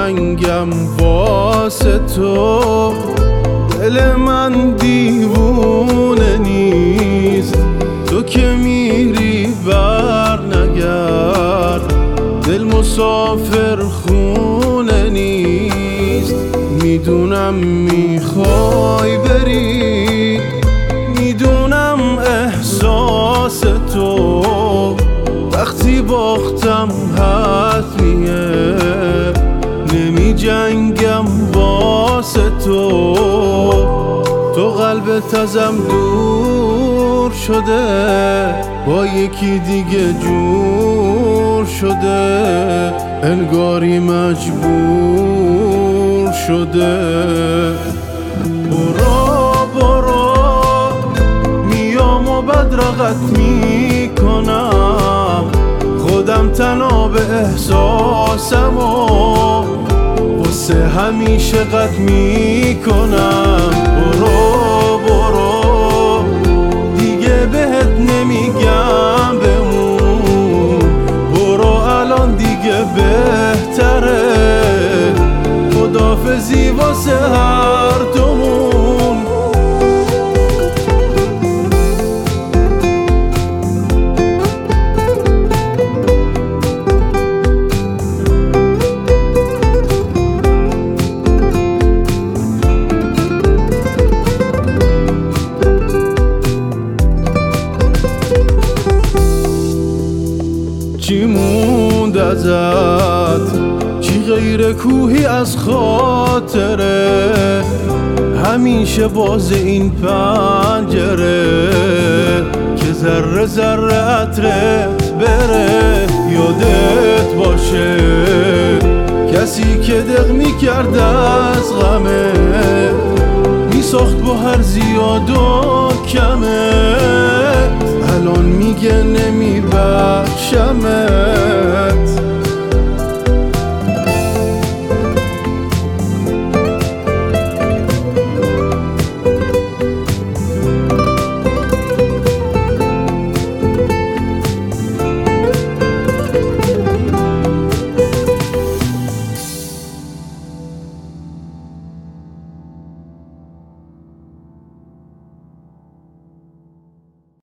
جنگم واسه تو. دل من دیوونه نیست، تو که میری بر نگرد. دل مسافر خونه نیست، میدونم میخوای بری، میدونم احساس تو وقتی باختم حتمیه. نمی جنگم واسه تو، تو قلبت ازم دور شده، با یکی دیگه جور شده، انگاری مجبور شده. برو میام و بدرقت میکنم، خودم تنها به احساسم و واسه همیشه قد میکنم. برو دیگه بهت نمیگم بمون، برو الان دیگه بهتره، خداحافظی واسه هر دومون. چی موند ازت، چی غیر کوهی از خاطره، همیشه باز این پنجره که ذره ذره عطرت بره. یادت باشه کسی که دق میکرد از غمه، میساخت با هر زیاد و کمه، الان میگه نمیبخشمت.